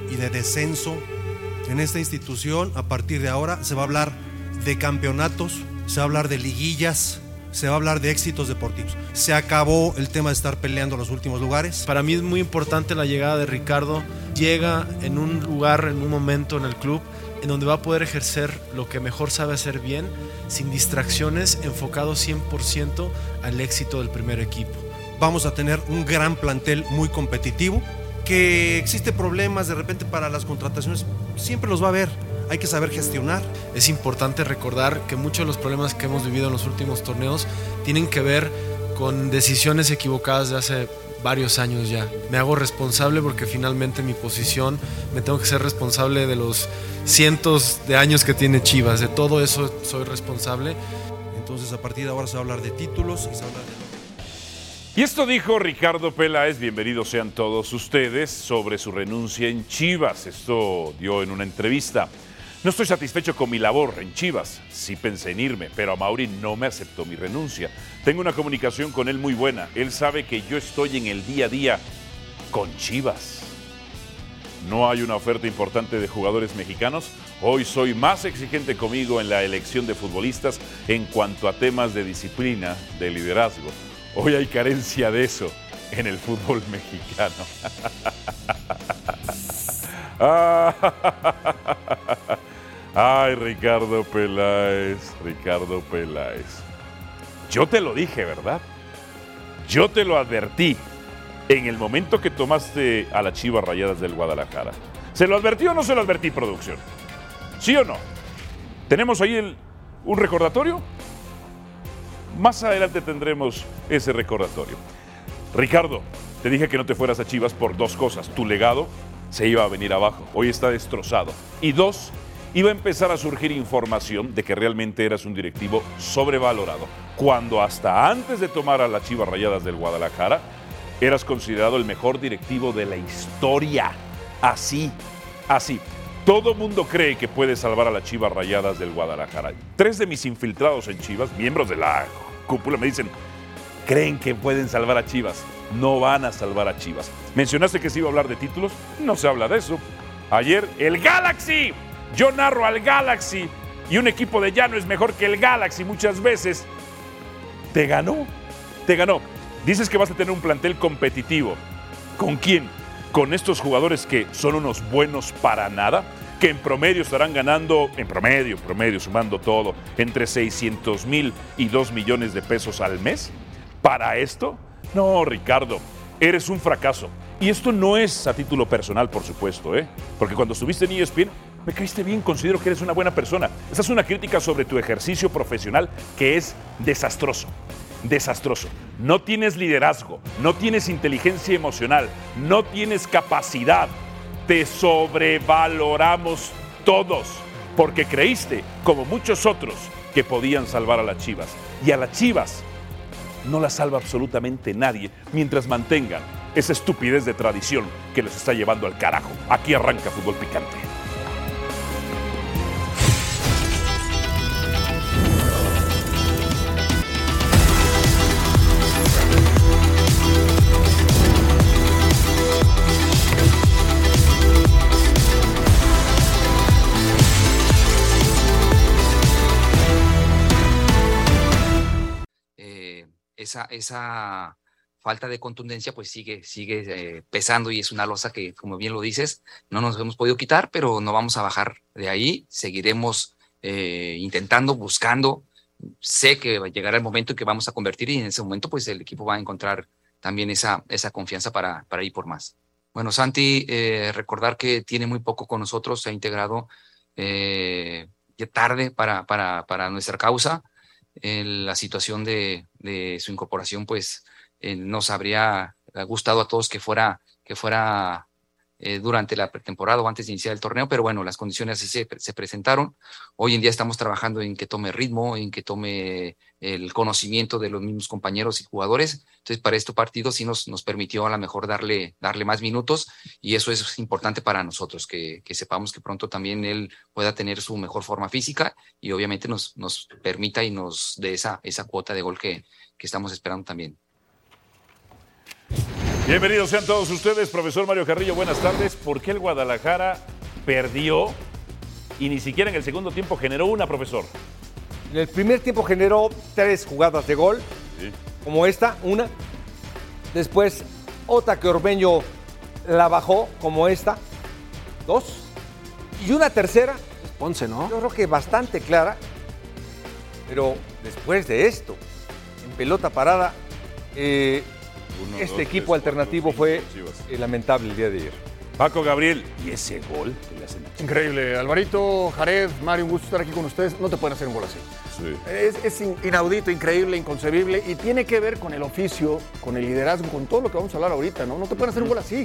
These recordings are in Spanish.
y de descenso en esta institución. A partir de ahora se va a hablar de campeonatos, se va a hablar de liguillas, se va a hablar de éxitos deportivos. Se acabó el tema de estar peleando los últimos lugares. Para mí es muy importante la llegada de Ricardo. Llega en un lugar, en un momento en el club en donde va a poder ejercer lo que mejor sabe hacer bien, sin distracciones, enfocado 100% al éxito del primer equipo. Vamos a tener un gran plantel muy competitivo, que existe problemas de repente para las contrataciones, siempre los va a haber, hay que saber gestionar. Es importante recordar que muchos de los problemas que hemos vivido en los últimos torneos tienen que ver con decisiones equivocadas de hace varios años ya. Me hago responsable porque finalmente mi posición, me tengo que ser responsable de los cientos de años que tiene Chivas, de todo eso soy responsable. Entonces a partir de ahora se va a hablar de títulos y se va a hablar de... Y esto dijo Ricardo Peláez, bienvenidos sean todos ustedes, sobre su renuncia en Chivas. Esto dio en una entrevista. No estoy satisfecho con mi labor en Chivas, sí pensé en irme, pero Amaury no me aceptó mi renuncia. Tengo una comunicación con él muy buena, él sabe que yo estoy en el día a día con Chivas. No hay una oferta importante de jugadores mexicanos, hoy soy más exigente conmigo en la elección de futbolistas en cuanto a temas de disciplina, de liderazgo. Hoy hay carencia de eso en el fútbol mexicano. Ay, Ricardo Peláez. Yo te lo dije, ¿verdad? Yo te lo advertí en el momento que tomaste a las Chivas Rayadas del Guadalajara. ¿Se lo advertí o no se lo advertí, producción? ¿Sí o no? ¿Tenemos ahí un recordatorio? Más adelante tendremos ese recordatorio. Ricardo, te dije que no te fueras a Chivas por dos cosas. Tu legado se iba a venir abajo, hoy está destrozado. Y dos, iba a empezar a surgir información de que realmente eras un directivo sobrevalorado, cuando hasta antes de tomar a las Chivas Rayadas del Guadalajara, eras considerado el mejor directivo de la historia. Así. Todo mundo cree que puede salvar a las Chivas Rayadas del Guadalajara. 3 de mis infiltrados en Chivas, miembros de la cúpula, me dicen, creen que pueden salvar a Chivas. No van a salvar a Chivas. Mencionaste que se iba a hablar de títulos, no se habla de eso. Ayer, el Galaxy. Yo narro al Galaxy y un equipo de llano es mejor que el Galaxy muchas veces. Te ganó. Dices que vas a tener un plantel competitivo. ¿Con quién? ¿Con estos jugadores que son unos buenos para nada? Que en promedio estarán ganando, en promedio, sumando todo, entre 600,000 y 2 millones de pesos al mes. ¿Para esto? No, Ricardo, eres un fracaso. Y esto no es a título personal, por supuesto, porque cuando estuviste en ESPN, me caíste bien, considero que eres una buena persona. Esta es una crítica sobre tu ejercicio profesional que es desastroso. No tienes liderazgo, no tienes inteligencia emocional, no tienes capacidad. Te sobrevaloramos todos porque creíste, como muchos otros, que podían salvar a las Chivas. Y a las Chivas no las salva absolutamente nadie mientras mantengan esa estupidez de tradición que los está llevando al carajo. Aquí arranca Fútbol Picante. Esa falta de contundencia pues sigue pesando y es una losa que, como bien lo dices, no nos hemos podido quitar, pero no vamos a bajar de ahí, seguiremos intentando, buscando. Sé que llegará el momento en que vamos a convertir y en ese momento pues el equipo va a encontrar también esa confianza para ir por más. Bueno, Santi, recordar que tiene muy poco con nosotros, se ha integrado ya tarde para nuestra causa. La situación de su incorporación pues nos habría gustado a todos que fuera durante la pretemporada o antes de iniciar el torneo, pero bueno, las condiciones se presentaron. Hoy en día estamos trabajando en que tome ritmo, en que tome el conocimiento de los mismos compañeros y jugadores. Entonces, para este partido sí nos permitió a lo mejor darle más minutos y eso es importante para nosotros, que sepamos que pronto también él pueda tener su mejor forma física y obviamente nos permita y nos dé esa cuota de gol que estamos esperando también. Bienvenidos sean todos ustedes, profesor Mario Carrillo, buenas tardes. ¿Por qué el Guadalajara perdió y ni siquiera en el segundo tiempo generó una, profesor? En el primer tiempo generó 3 jugadas de gol, Sí. como esta, una. Después otra que Ormeño la bajó, como esta, 2. Y una tercera, Ponce, ¿no? yo creo que bastante clara. Pero después de esto, en pelota parada, este equipo alternativo fue lamentable el día de ayer. Paco Gabriel, ¿y ese gol que le hacen a Chivas? Increíble. Alvarito, Jared, Mario, un gusto estar aquí con ustedes. No te pueden hacer un gol así. Sí. Es inaudito, increíble, inconcebible y tiene que ver con el oficio, con el liderazgo, con todo lo que vamos a hablar ahorita, ¿no? No te pueden hacer un gol así.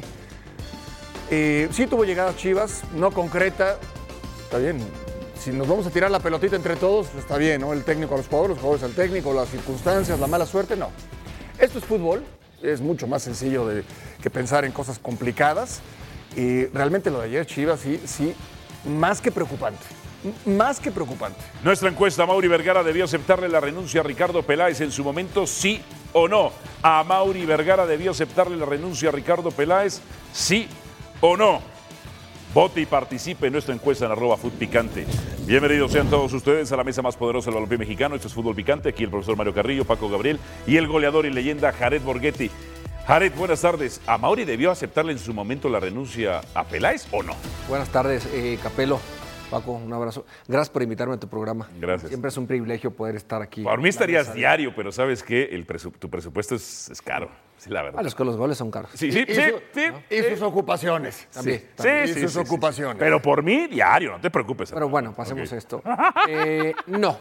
Sí tuvo llegadas Chivas, no concreta. Está bien. Si nos vamos a tirar la pelotita entre todos, pues está bien, ¿no? El técnico a los jugadores al técnico, las circunstancias, la mala suerte, no. Esto es fútbol, es mucho más sencillo que pensar en cosas complicadas. Y realmente lo de ayer, Chivas, sí, más que preocupante. Más que preocupante. Nuestra encuesta, Mauri Vergara debió aceptarle la renuncia a Ricardo Peláez en su momento, ¿sí o no? ¿A Mauri Vergara debió aceptarle la renuncia a Ricardo Peláez? ¿Sí o no? Vote y participe en nuestra encuesta en @FutPicante. Bienvenidos sean todos ustedes a la mesa más poderosa del balompié mexicano. Esto es Fútbol Picante. Aquí el profesor Mario Carrillo, Paco Gabriel y el goleador y leyenda Jared Borghetti. Jared, buenas tardes. ¿A Mauri debió aceptarle en su momento la renuncia a Peláez o no? Buenas tardes, Capelo. Paco, un abrazo. Gracias por invitarme a tu programa. Gracias. Siempre es un privilegio poder estar aquí. Por mí estarías diario, pero ¿sabes qué? Tu presupuesto es caro. Sí, la verdad. Los goles son caros. Sí. Y sus ocupaciones. También. Y sus ocupaciones. Pero por mí, diario, no te preocupes. Pero bueno, pasemos Ok. esto. No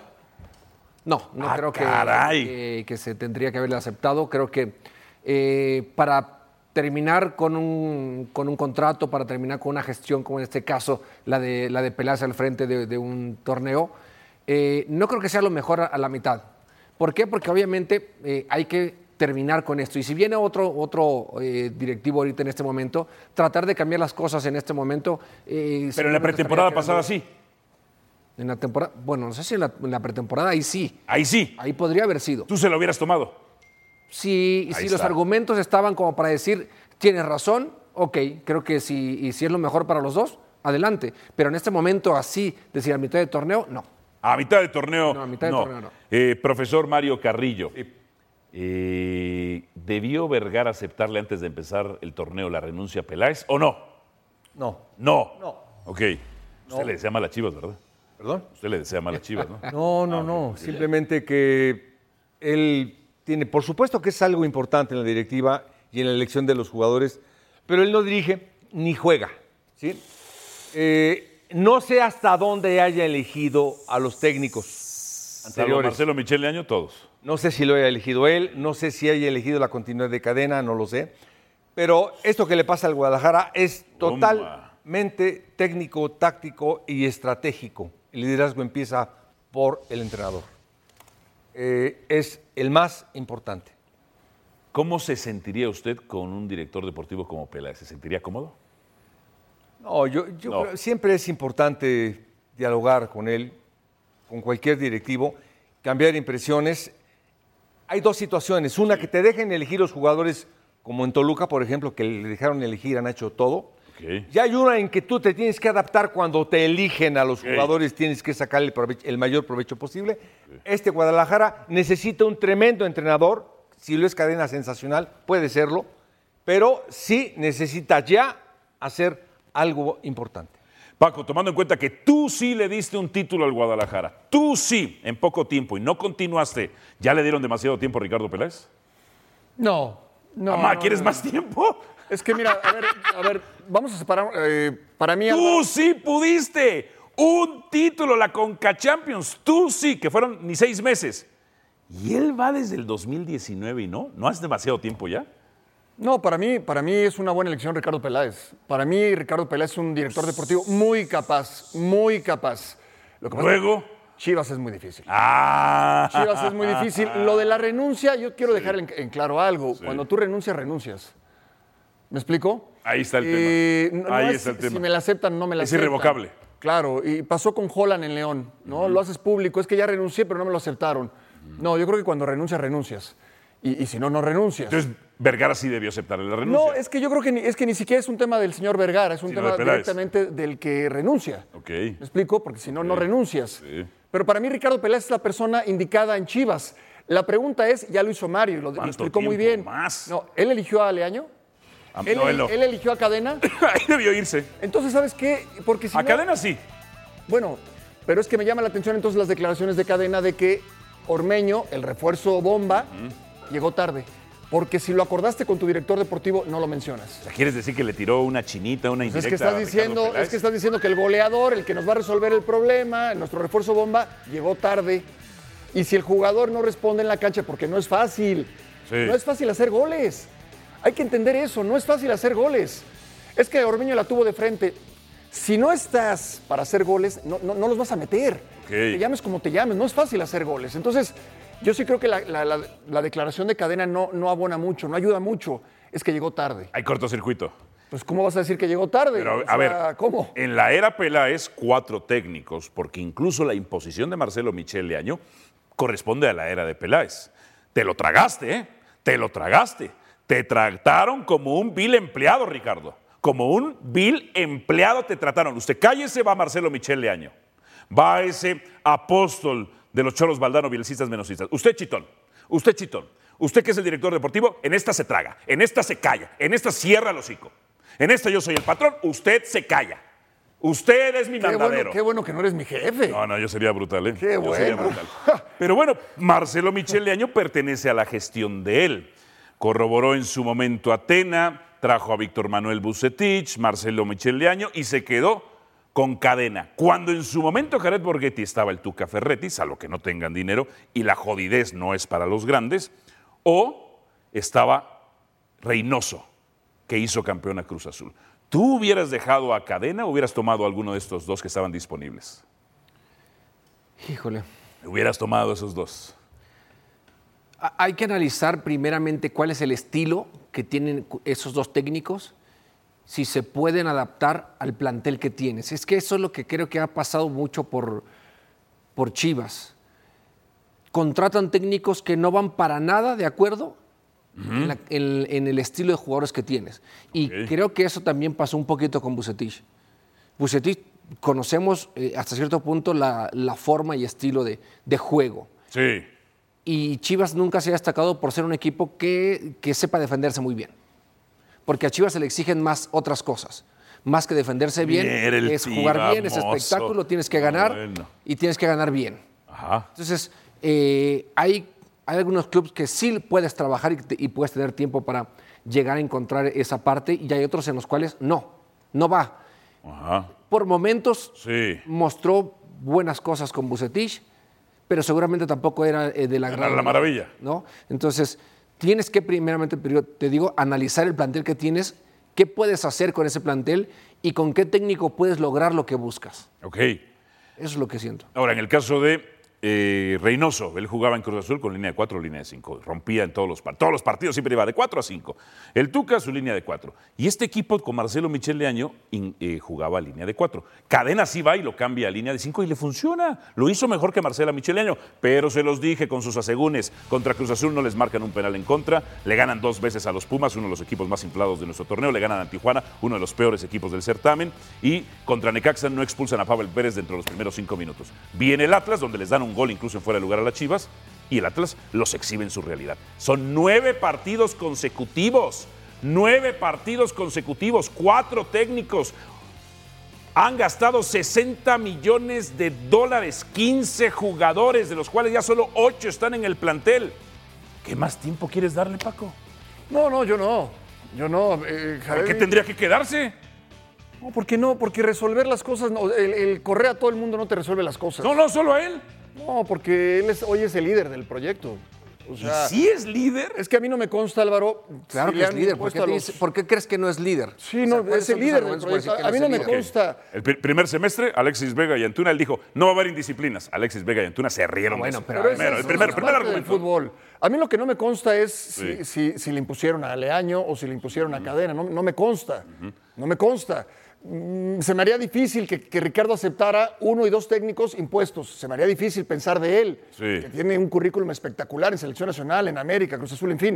creo que se tendría que haberle aceptado. Creo que para terminar con un contrato, para terminar con una gestión como en este caso, la de Peláez al frente de un torneo, no creo que sea lo mejor a la mitad. ¿Por qué? Porque obviamente hay que terminar con esto. Y si viene otro directivo ahorita en este momento, tratar de cambiar las cosas en este momento. Pero en la pretemporada pasada sí. En la temporada, bueno, no sé si en la pretemporada ahí sí. Ahí sí. Ahí podría haber sido. Tú se lo hubieras tomado. Sí, y Ahí si los está. argumentos estaban como para decir, tienes razón, ok, creo que si es lo mejor para los dos, adelante. Pero en este momento así, decir a mitad de torneo, no. A mitad de torneo. No, a mitad de torneo no. Profesor Mario Carrillo. ¿Debió Vergara aceptarle antes de empezar el torneo la renuncia a Peláez o no? No. No. No. Ok. Usted le desea mal a Chivas, ¿verdad? ¿Perdón? Usted le desea mal a Chivas, ¿no? No. Simplemente que él tiene, por supuesto que es algo importante en la directiva y en la elección de los jugadores, pero él no dirige ni juega, ¿sí? No sé hasta dónde haya elegido a los técnicos Salvo anteriores. Marcelo Michel Leaño, todos. No sé si lo haya elegido él, no sé si haya elegido la continuidad de cadena, no lo sé. Pero esto que le pasa al Guadalajara es totalmente técnico, táctico y estratégico. El liderazgo empieza por el entrenador. Es el más importante. ¿Cómo se sentiría usted con un director deportivo como Peláez? ¿Se sentiría cómodo? No, yo No. creo, siempre es importante dialogar con él, con cualquier directivo, cambiar impresiones. Hay dos situaciones. Una, que te dejen elegir los jugadores, como en Toluca, por ejemplo, que le dejaron elegir, han hecho todo. Ok. Y hay una en que tú te tienes que adaptar cuando te eligen a los jugadores, tienes que sacar el mayor provecho posible. Este Guadalajara necesita un tremendo entrenador. Si lo es Cadena, sensacional, puede serlo, pero sí necesita ya hacer algo importante. Paco, tomando en cuenta que tú sí le diste un título al Guadalajara, tú sí, en poco tiempo, y no continuaste, ¿ya le dieron demasiado tiempo a Ricardo Peláez? No. Mamá, ¿quieres más tiempo? Es que mira, a ver, vamos a separar. Para mí, Tú sí pudiste un título, la Conca Champions, tú sí, que fueron ni 6 meses. Y él va desde el 2019 y no es demasiado tiempo ya. No, para mí es una buena elección Ricardo Peláez. Para mí Ricardo Peláez es un director deportivo muy capaz, muy capaz. Lo que pasa Luego. es que Chivas es muy difícil. Chivas Chivas es muy difícil. Lo de la renuncia, yo quiero dejar en claro algo. Cuando tú renuncias, renuncias. ¿Me explico? Ahí está el tema. No Ahí es está el tema. Si me la aceptan, no me la Es aceptan. irrevocable. Claro, y pasó con Holland en León, ¿no? Lo haces público, es que ya renuncié, pero no me lo aceptaron. No, yo creo que cuando renuncias, renuncias. Y si no, no renuncias. Entonces, Vergara sí debió aceptar la renuncia. No, es que yo creo que ni siquiera es un tema del señor Vergara, es un tema directamente del que renuncia. Ok. ¿Me explico? Porque si no, no renuncias. Sí. Pero para mí Ricardo Peláez es la persona indicada en Chivas. La pregunta es, ya lo hizo Mario y lo explicó muy bien. Más? No, él eligió a Leaño. Él eligió a Cadena. Ahí debió irse. Entonces, ¿sabes qué? Porque si A no, Cadena sí. Bueno, pero es que me llama la atención entonces las declaraciones de Cadena de que Ormeño, el refuerzo bomba, llegó tarde. Porque si lo acordaste con tu director deportivo, no lo mencionas. O sea, ¿quieres decir que le tiró una chinita, una indirecta? Es que estás diciendo que el goleador, el que nos va a resolver el problema, nuestro refuerzo bomba, llegó tarde. Y si el jugador no responde en la cancha, porque no es fácil. Sí. No es fácil hacer goles. Hay que entender eso, no es fácil hacer goles. Es que Ormeño la tuvo de frente. Si no estás para hacer goles, no los vas a meter. Okay. Te llames como te llames, no es fácil hacer goles. Entonces, yo sí creo que la declaración de Cadena no abona mucho, no ayuda mucho. Es que llegó tarde. Hay cortocircuito. Pues, ¿cómo vas a decir que llegó tarde? Pero, a ver, ¿cómo? En la era Peláez, 4 técnicos, porque incluso la imposición de Marcelo Michel Leaño corresponde a la era de Peláez. Te lo tragaste, ¿eh? Te lo tragaste. Te trataron como un vil empleado, Ricardo. Como un vil empleado te trataron. Usted cállese, va Marcelo Michel Leaño. Va ese apóstol de los Cholos Valdano, bielcistas, menosistas. Usted, chitón. Usted que es el director deportivo, en esta se traga, en esta se calla, en esta cierra el hocico. En esta yo soy el patrón, usted se calla. Usted es mi mandadero. Qué bueno que no eres mi jefe. No, yo sería brutal, ¿eh? Qué bueno. Sería brutal. Pero bueno, Marcelo Michel Leaño pertenece a la gestión de él. Corroboró en su momento a Tena, trajo a Víctor Manuel Vucetich, Marcelo Michel Leaño y se quedó con Cadena. Cuando en su momento Jared Borghetti estaba el Tuca Ferretti, salvo que no tengan dinero y la jodidez no es para los grandes, o estaba Reynoso, que hizo campeón a Cruz Azul. ¿Tú hubieras dejado a Cadena o hubieras tomado alguno de estos dos que estaban disponibles? Híjole. Hubieras tomado esos dos. Hay que analizar primeramente cuál es el estilo que tienen esos dos técnicos, si se pueden adaptar al plantel que tienes. Es que eso es lo que creo que ha pasado mucho por Chivas. Contratan técnicos que no van para nada de acuerdo en el estilo de jugadores que tienes. Y creo que eso también pasó un poquito con Vucetich. Vucetich conocemos hasta cierto punto la forma y estilo de juego. Sí. Y Chivas nunca se ha destacado por ser un equipo que sepa defenderse muy bien. Porque a Chivas se le exigen más otras cosas. Más que defenderse bien, es jugar bien, es espectáculo, tienes que ganar y tienes que ganar bien. Ajá. Entonces, hay algunos clubes que sí puedes trabajar y puedes tener tiempo para llegar a encontrar esa parte y hay otros en los cuales no va. Ajá. Por momentos Sí. mostró buenas cosas con Vucetich, pero seguramente tampoco era de la gran... la maravilla. ¿No? Entonces, tienes que primeramente, te digo, analizar el plantel que tienes, qué puedes hacer con ese plantel y con qué técnico puedes lograr lo que buscas. Ok. Eso es lo que siento. Ahora, en el caso de Reynoso, él jugaba en Cruz Azul con línea de 4 o línea de 5. Rompía en todos los partidos, siempre iba de 4 a 5. El Tuca, su línea de 4. Y este equipo con Marcelo Michel Leaño jugaba a línea de 4. Cadena sí va y lo cambia a línea de 5 y le funciona. Lo hizo mejor que Marcelo Michel Leaño. Pero se los dije con sus asegúnes. Contra Cruz Azul no les marcan un penal en contra. Le ganan 2 veces a los Pumas, uno de los equipos más inflados de nuestro torneo. Le ganan a Tijuana, uno de los peores equipos del certamen. Y contra Necaxa no expulsan a Pavel Pérez dentro de los primeros 5 minutos. Viene el Atlas, donde les dan un gol incluso en fuera de lugar a las Chivas, y el Atlas los exhibe en su realidad. Son 9 partidos consecutivos. 9 partidos consecutivos, 4 técnicos. Han gastado $60 millones, 15 jugadores, de los cuales ya solo 8 están en el plantel. ¿Qué más tiempo quieres darle, Paco? No, yo no. ¿Por qué tendría que quedarse? No, ¿por qué no? Porque resolver las cosas, el correr a todo el mundo no te resuelve las cosas. No, solo a él. No, porque él hoy es el líder del proyecto. O sea, ¿Y sí es líder? Es que a mí no me consta, Álvaro. Claro si que es líder. ¿Por qué crees que no es líder? Sí, no, es el líder del proyecto. A mí no me consta. El primer semestre, Alexis Vega y Antuna, él dijo, no va a haber indisciplinas. Alexis Vega y Antuna se rieron de eso. Pero el primer argumento. Del fútbol. A mí lo que no me consta es si le impusieron a Leaño o si le impusieron a Cadena. No me consta. No me consta. se me haría difícil que Ricardo aceptara 1 y 2 técnicos impuestos. Se me haría difícil pensar de él, que tiene un currículum espectacular en Selección Nacional, en América, Cruz Azul, en fin.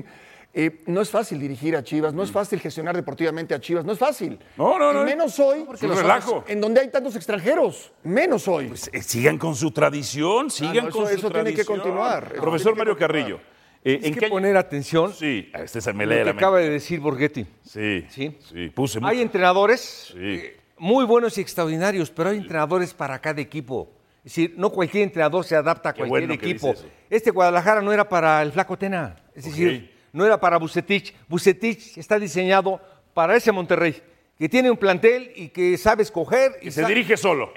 No es fácil dirigir a Chivas, no es fácil gestionar deportivamente a Chivas, no es fácil. No. Y menos hoy, porque los relajo. En donde hay tantos extranjeros, menos hoy. Pues, sigan con su tradición, sigan con su eso tradición. tiene que continuar. Profesor Mario Carrillo. Hay que poner atención. Sí, se me lo lee que la acaba de decir Borghetti. Sí, puse mucho. Hay entrenadores muy buenos y extraordinarios, pero hay entrenadores para cada equipo. Es decir, no cualquier entrenador se adapta a cualquier equipo. Este Guadalajara no era para el Flaco Tena. Es decir, no era para Vucetich. Vucetich está diseñado para ese Monterrey, que tiene un plantel y que sabe escoger. Y se dirige solo.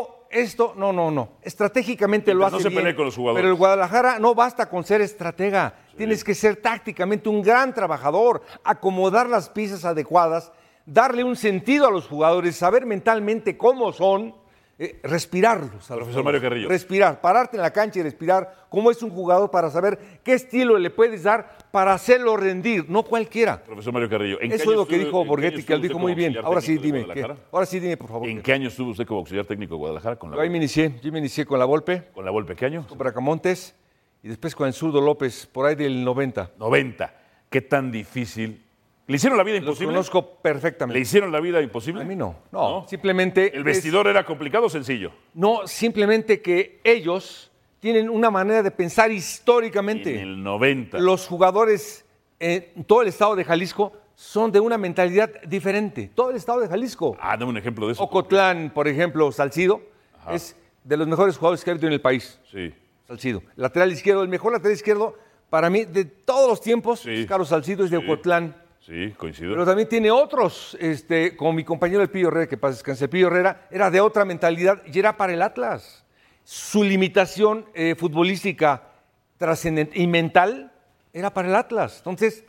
Esto, no. Estratégicamente lo hace bien. No se pelee con los jugadores. Pero el Guadalajara no basta con ser estratega. Tienes que ser tácticamente un gran trabajador, acomodar las piezas adecuadas, darle un sentido a los jugadores, saber mentalmente cómo son, respirarlos. Profesor Mario Carrillo. Respirar, pararte en la cancha y respirar cómo es un jugador para saber qué estilo le puedes dar para hacerlo rendir, no cualquiera. Profesor Mario Carrillo. Eso es lo que dijo Borghetti, que él dijo muy bien. Ahora sí, dime, por favor. ¿En qué año estuvo usted como auxiliar técnico de Guadalajara? Con la Yo me inicié con la Volpe. ¿Con la Volpe qué año? Con Bracamontes y después con el Zurdo López, por ahí del 90. 90. ¿Qué tan difícil? ¿Le hicieron la vida imposible? Los conozco perfectamente. ¿Le hicieron la vida imposible? A mí no. Simplemente... ¿El vestidor era complicado o sencillo? No, simplemente que ellos tienen una manera de pensar históricamente. En el 90. Los jugadores en todo el estado de Jalisco son de una mentalidad diferente. Todo el estado de Jalisco. Dame un ejemplo de eso. Ocotlán, por ejemplo, Salcido, es de los mejores jugadores que ha habido en el país. Sí. Salcido. Lateral izquierdo, el mejor lateral izquierdo para mí de todos los tiempos, Carlos Salcido es de Ocotlán. Sí, coincido. Pero también tiene otros, como mi compañero el Pillo Herrera, que pasa descanse. El Pillo Herrera era de otra mentalidad y era para el Atlas. Su limitación futbolística trascendente y mental era para el Atlas. Entonces,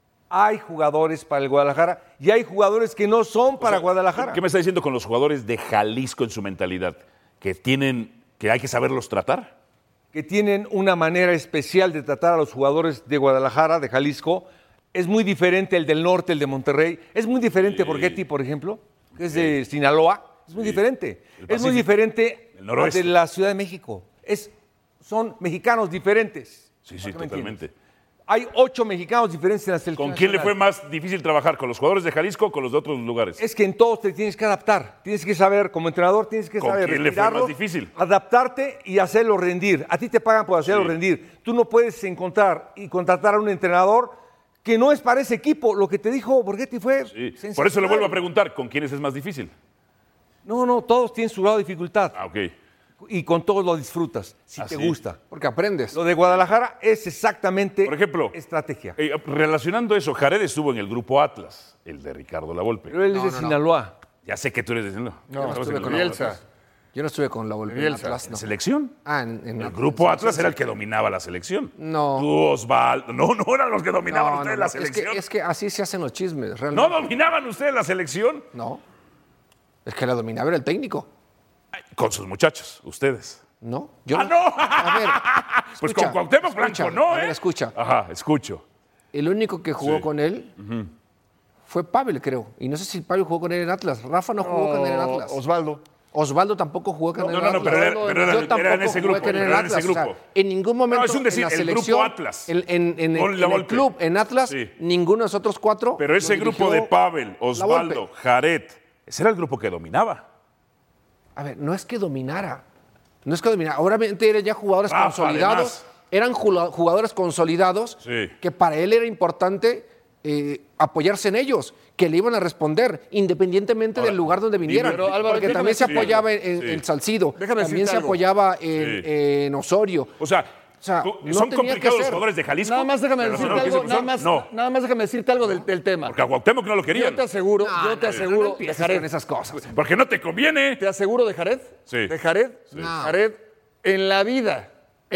hay jugadores para el Guadalajara y hay jugadores que no son para Guadalajara. ¿Qué me está diciendo con los jugadores de Jalisco en su mentalidad? ¿Que hay que saberlos tratar? Que tienen una manera especial de tratar a los jugadores de Guadalajara, de Jalisco. Es muy diferente el del norte, el de Monterrey. Es muy diferente Borghetti, por ejemplo, que es de Sinaloa. Es muy diferente. Es muy diferente de la Ciudad de México. Son mexicanos diferentes. Sí, totalmente. Hay 8 mexicanos diferentes en la selección. ¿Con quién le fue más difícil trabajar? ¿Con los jugadores de Jalisco o con los de otros lugares? Es que en todos te tienes que adaptar. Tienes que saber, como entrenador, tienes que saber ¿Con quién le fue más difícil? Adaptarte y hacerlo rendir. A ti te pagan por hacerlo rendir. Tú no puedes encontrar y contratar a un entrenador que no es para ese equipo. Lo que te dijo Borghetti fue sensacional. Por eso le vuelvo a preguntar, ¿con quiénes es más difícil? No, todos tienen su grado de dificultad. Ok. Y con todos lo disfrutas, si te gusta. Porque aprendes. Lo de Guadalajara es exactamente por ejemplo, estrategia. Relacionando eso, Jared estuvo en el grupo Atlas, el de Ricardo Lavolpe. Pero él es de Sinaloa. Ya sé que tú eres de Sinaloa. No, estuve con Bielsa. Yo no estuve con la Volpe en Atlas, ¿En selección? En el grupo Atlas era el que dominaba la selección. No. Tú, Osvaldo. No eran los que dominaban ustedes la selección. Es que así se hacen los chismes, realmente. ¿No dominaban ustedes la selección? No. Es que la dominaba era el técnico. Con sus muchachos, ustedes. No. No. A ver. Pues con Cuauhtémoc Blanco no, A ver, escucha. Ajá, escucho. El único que jugó con él fue Pavel, creo. Y no sé si Pavel jugó con él en Atlas. Rafa no jugó con él en Atlas. Osvaldo tampoco jugó con él en No, Atlas. pero yo tampoco era en ese grupo. jugué con él en Atlas. O sea, en ningún momento es un decir, en la el selección, grupo Atlas. en el club, en Atlas, ninguno de nosotros 4. Pero ese grupo de Pavel, Osvaldo, Jared, ese era el grupo que dominaba. A ver, no es que dominara. Obviamente eran ya jugadores consolidados. Además. Eran jugadores consolidados que para él era importante apoyarse en ellos, que le iban a responder independientemente del lugar donde vinieran. Pero, Álvaro, porque también se apoyaba en Salcido, también se apoyaba en Osorio. O sea, no son tenía complicados que los ser. jugadores de Jalisco. Nada más déjame decirte algo, nada más déjame decirte algo del tema. Porque a Cuauhtémoc no lo querían. Yo te aseguro de Jared. Con esas cosas. Porque no te conviene. Te aseguro de Jared. Sí. De Jared. Sí. Jared, en la vida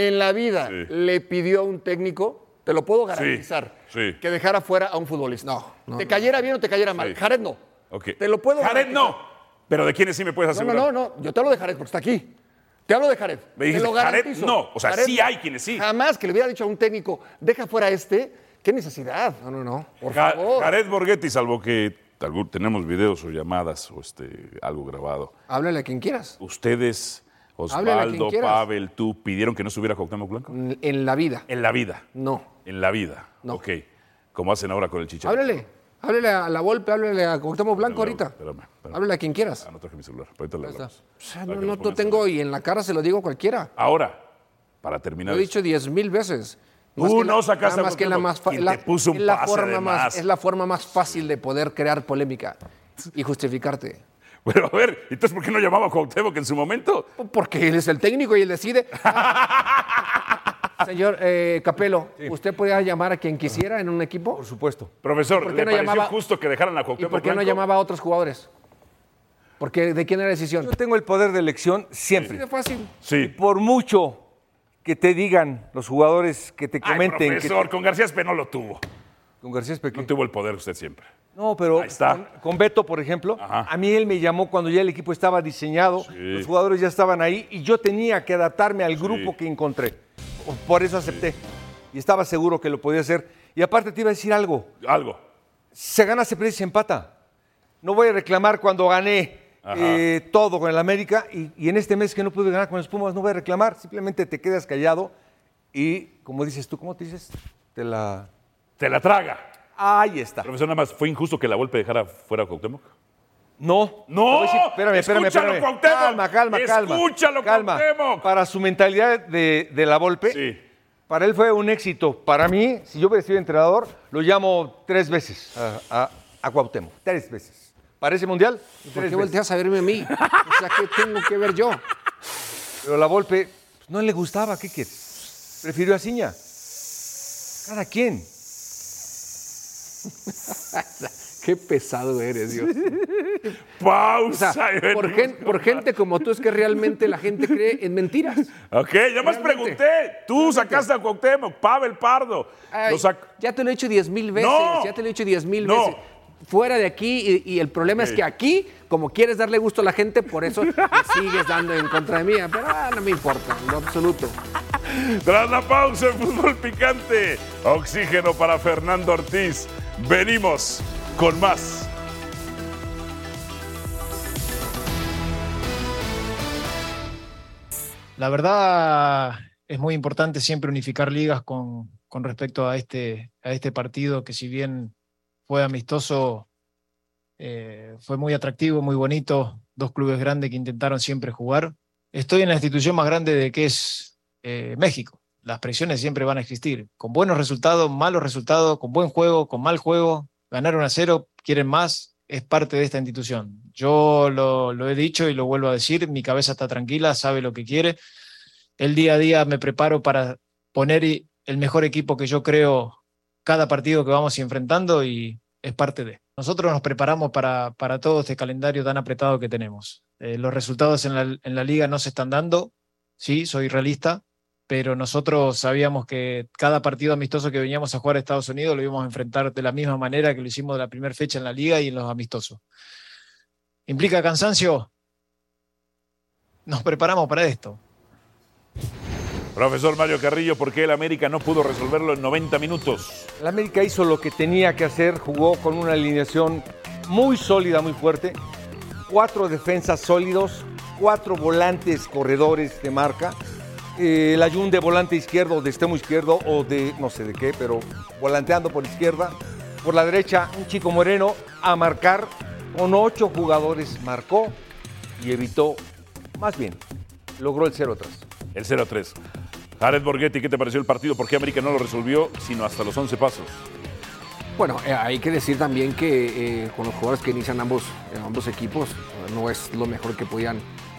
le pidió a un técnico, te lo puedo garantizar, que dejara fuera a un futbolista. No, te cayera bien o te cayera mal. Jared no. Okay. Te lo puedo Jared garantizar. no. Pero ¿de quiénes sí me puedes asegurar? No. Yo te hablo de Jared porque está aquí. Te hablo de Jared. Me dijiste, te lo garantizo. Jared no. O sea, Jared, sí hay quienes sí. Jamás que le hubiera dicho a un técnico, deja fuera a este. ¿Qué necesidad? No. Por favor. Jared Borghetti, salvo que tenemos videos o llamadas o algo grabado. Háblale a quien quieras. Ustedes, Osvaldo, Pavel, tú, pidieron que no subiera Cuauhtémoc Blanco. En la vida. En la vida. No. En la vida. No. Ok. Como hacen ahora con el Chicharito. Háblale a la Volpe, háblale a Cuauhtémoc Blanco ahorita. Espérame. Háblale a quien quieras. No traje mi celular. Ahorita le hablamos. O sea, no tengo y en la cara se lo digo a cualquiera. Ahora, para terminar. Lo he dicho 10,000 veces. Tú no sacaste a más que la más te puso un pase además. Es la forma más fácil de poder crear polémica y justificarte. Pero a ver, entonces ¿por qué no llamaba a Cuauhtémoc en su momento? Porque él es el técnico y él decide. Señor Capello, sí. ¿Usted podía llamar a quien quisiera en un equipo? Por supuesto. Profesor, ¿le pareció justo que dejaran a Cuauhtémoc ¿Y por qué Blanco? no llamaba a otros jugadores? Porque ¿de quién era la decisión? Yo tengo el poder de elección siempre. Sí, es fácil. Sí. Por mucho que te digan los jugadores, que te comenten. Ay, profesor, con García Espe no lo tuvo. Con García Espe. No tuvo el poder usted siempre. No, pero Ahí está. Con Beto, por ejemplo, a mí él me llamó cuando ya el equipo estaba diseñado, los jugadores ya estaban ahí y yo tenía que adaptarme al grupo que encontré. Por eso acepté. Y estaba seguro que lo podía hacer. Y aparte te iba a decir algo. Algo. Se gana, se pierde, se empata. No voy a reclamar cuando gané todo con el América y en este mes que no pude ganar con los Pumas no voy a reclamar. Simplemente te quedas callado y, como dices tú, ¿cómo te dices? Te la traga. Ahí está. Profesor, nada más, ¿fue injusto que la Volpe dejara fuera a Cuauhtémoc? No. ¡No! Espérame. Escúchalo, Cuauhtémoc. Calma. Escúchalo, Cuauhtémoc. Para su mentalidad de la Volpe, sí. Para él fue un éxito. Para mí, si yo hubiera sido entrenador, lo llamo 3 veces a Cuauhtémoc. 3 veces. ¿Para ese mundial? ¿Por qué volteas a verme a mí? O sea, ¿qué tengo que ver yo? Pero la Volpe no le gustaba. ¿Qué quieres? Prefirió a Ciña. Cada quien. Qué pesado eres, Dios. Pausa. O sea, por gente como tú es que realmente la gente cree en mentiras. Ok, ya más pregunté. Tú sacaste a Cuauhtémoc, Pavel Pardo. Ay, ya te lo he dicho 10,000 veces. No. Ya te lo he dicho 10,000 veces. Fuera de aquí, y el problema es que aquí, como quieres darle gusto a la gente, por eso me sigues dando en contra de mía. Pero no me importa, en lo absoluto. Tras la pausa en Fútbol Picante, oxígeno para Fernando Ortiz. Venimos con más. La verdad es muy importante siempre unificar ligas con respecto a este partido que si bien fue amistoso, fue muy atractivo, muy bonito, 2 clubes grandes que intentaron siempre jugar. Estoy en la institución más grande de que es México. Las presiones siempre van a existir, con buenos resultados, malos resultados, con buen juego, con mal juego, ganar 1-0, quieren más, es parte de esta institución. Yo lo he dicho y lo vuelvo a decir, mi cabeza está tranquila, sabe lo que quiere. El día a día me preparo para poner el mejor equipo que yo creo cada partido que vamos enfrentando y es parte de. Nosotros nos preparamos para todo este calendario tan apretado que tenemos. Los resultados en la liga no se están dando, sí, soy realista, pero nosotros sabíamos que cada partido amistoso que veníamos a jugar a Estados Unidos lo íbamos a enfrentar de la misma manera que lo hicimos de la primera fecha en la liga y en los amistosos. ¿Implica cansancio? Nos preparamos para esto. Profesor Mario Carrillo, ¿por qué el América no pudo resolverlo en 90 minutos? El América hizo lo que tenía que hacer, jugó con una alineación muy sólida, muy fuerte, 4 defensas sólidos, 4 volantes corredores de marca, el Ayun de volante izquierdo, de extremo izquierdo o de no sé de qué, pero volanteando por izquierda. Por la derecha, un Chico Moreno a marcar, con 8 jugadores marcó y evitó, más bien, logró el 0-3. El 0-3. Jared Borghetti, ¿qué te pareció el partido? ¿Por qué América no lo resolvió sino hasta los 11 pasos? Bueno, hay que decir también que con los jugadores que inician ambos equipos no es lo mejor que podían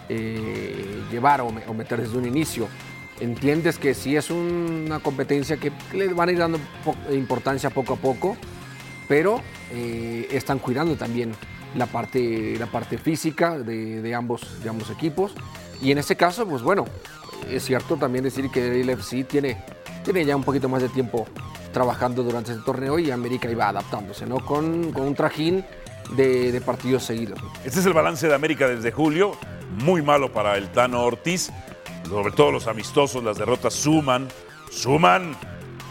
llevar o meter desde un inicio. Entiendes que sí es una competencia que le van a ir dando importancia poco a poco, pero están cuidando también la parte física de ambos equipos. Y en este caso, pues bueno, es cierto también decir que el FC tiene ya un poquito más de tiempo trabajando durante este torneo y América iba adaptándose, ¿no? Con un trajín de partidos seguidos. Este es el balance de América desde julio, muy malo para el Tano Ortiz, sobre todo los amistosos, las derrotas suman.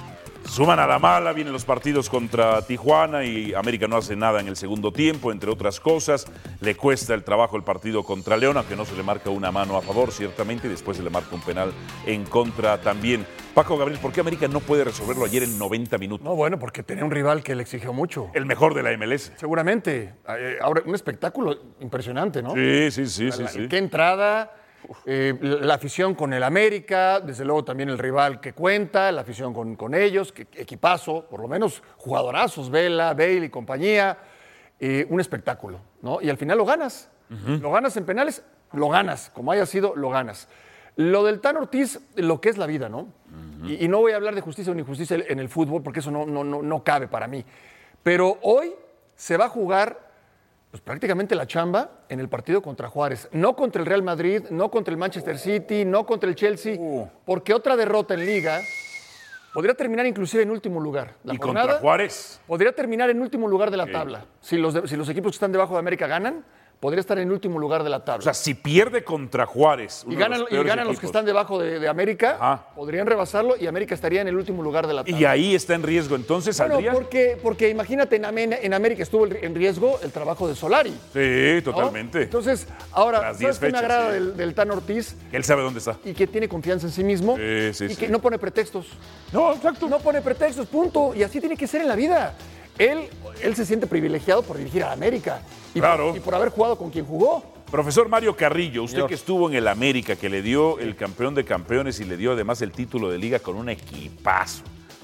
Suman a la mala, vienen los partidos contra Tijuana y América no hace nada en el segundo tiempo, entre otras cosas. Le cuesta el trabajo el partido contra León, aunque no se le marca una mano a favor, ciertamente, y después se le marca un penal en contra también. Paco Gabriel, ¿por qué América no puede resolverlo ayer en 90 minutos? No, bueno, porque tenía un rival que le exigió mucho. El mejor de la MLS. Seguramente. Ahora, un espectáculo impresionante, ¿no? Sí. Qué entrada. La afición con el América, desde luego también el rival que cuenta, la afición con ellos, equipazo, por lo menos jugadorazos, Vela, Bale y compañía, un espectáculo, ¿no? Y al final lo ganas, lo ganas en penales, lo ganas, como haya sido, lo ganas. Lo del Tan Ortiz, lo que es la vida, ¿no? Y no voy a hablar de justicia o injusticia en el fútbol, porque eso no cabe para mí. Pero hoy se va a jugar pues prácticamente la chamba en el partido contra Juárez. No contra el Real Madrid, no contra el Manchester City, no contra el Chelsea, porque otra derrota en Liga podría terminar inclusive en último lugar. ¿Y contra Juárez? Podría terminar en último lugar de la tabla. Si los equipos que están debajo de América ganan, podría estar en último lugar de la tabla. O sea, si pierde contra Juárez. Y ganan los que están debajo de América, podrían rebasarlo y América estaría en el último lugar de la tabla. ¿Y ahí está en riesgo entonces, ¿saldría? Bueno, porque imagínate, en América estuvo en riesgo el trabajo de Solari. Sí, totalmente. ¿No? Entonces, ahora, ¿sabes qué me agrada del Tan Ortiz? Que él sabe dónde está. Y que tiene confianza en sí mismo. Sí. Que no pone pretextos. No, exacto. No pone pretextos, punto. Y así tiene que ser en la vida. Él se siente privilegiado por dirigir a América. Y por haber jugado con quien jugó. Profesor Mario Carrillo, usted que estuvo en el América, que le dio el campeón de campeones y le dio además el título de liga con un equipazo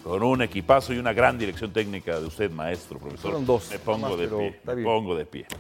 y una gran dirección técnica de usted, maestro, profesor. Fueron dos. Me pongo de pie.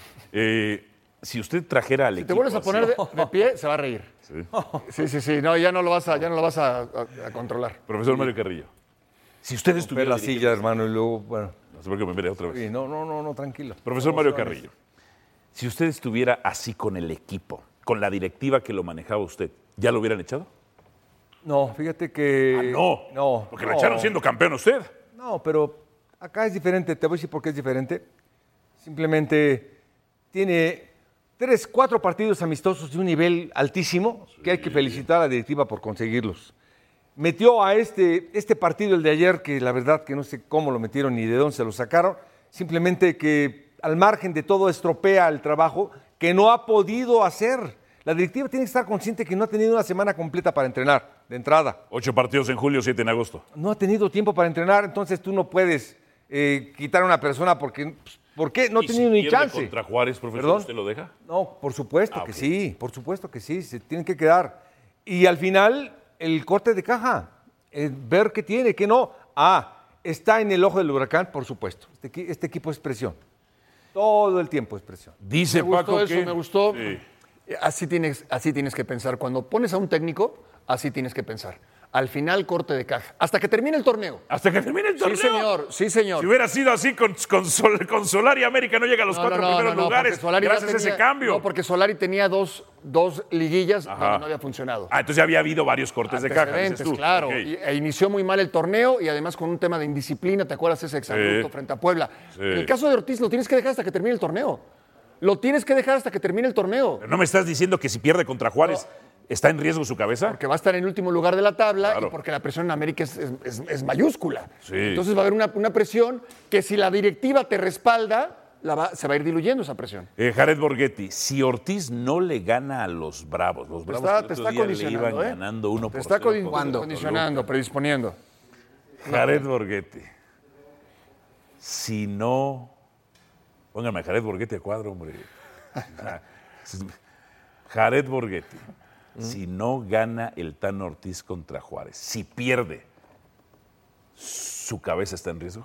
Si usted trajera al equipo. Si te vuelves a poner de pie, se va a reír. Sí. No, ya no lo vas a controlar. Profesor Mario Carrillo, si usted estuviera la silla, hermano, y luego, bueno. No sé por qué me mire otra vez. Sí, no, tranquilo. Profesor Mario Carrillo, si usted estuviera así con el equipo, con la directiva que lo manejaba usted, ¿ya lo hubieran echado? No, fíjate que... No. Porque lo echaron siendo campeón usted. No, pero acá es diferente. Te voy a decir por qué es diferente. Simplemente tiene 3, 4 partidos amistosos de un nivel altísimo que hay que felicitar a la directiva por conseguirlos. Metió a este partido, el de ayer, que la verdad que no sé cómo lo metieron ni de dónde se lo sacaron, simplemente que al margen de todo estropea el trabajo que no ha podido hacer. La directiva tiene que estar consciente que no ha tenido una semana completa para entrenar, de entrada. 8 partidos en julio, 7 en agosto. No ha tenido tiempo para entrenar, entonces tú no puedes quitar a una persona porque... ¿Por qué? No ha tenido ni chance. Contra Juárez, profesor, ¿Perdón? ¿Usted lo deja? No, por supuesto que sí, por supuesto que sí, se tienen que quedar. Y al final, el corte de caja, ver qué tiene, qué no. Está en el ojo del huracán, por supuesto. Este equipo es presión. Todo el tiempo es presión. Dice Paco que... Me gustó. Sí. Así tienes que pensar. Cuando pones a un técnico, así tienes que pensar. Al final, corte de caja. Hasta que termine el torneo. ¿Hasta que termine el torneo? Sí, señor. Si hubiera sido así con Solari, América no llega a los 4 primeros lugares gracias a ese cambio. No, porque Solari tenía dos liguillas donde no había funcionado. Entonces ya había habido varios cortes de caja, dices tú. Claro. Okay. E inició muy mal el torneo y además con un tema de indisciplina. ¿Te acuerdas ese exabrupto frente a Puebla? Sí. En el caso de Ortiz lo tienes que dejar hasta que termine el torneo. Pero no me estás diciendo que si pierde contra Juárez... ¿Está en riesgo su cabeza? Porque va a estar en el último lugar de la tabla y porque la presión en América es mayúscula. Sí. Entonces va a haber una presión que si la directiva te respalda, se va a ir diluyendo esa presión. Jared Borghetti, si Ortiz no le gana a los Bravos te está condicionando, le iban ganando 1-0. Te está condicionando, predisponiendo. Jared Borghetti, si no... Pónganme a Jared Borghetti a cuadro, hombre. Jared Borghetti, si no gana el Tan Ortiz contra Juárez, si pierde, ¿su cabeza está en riesgo?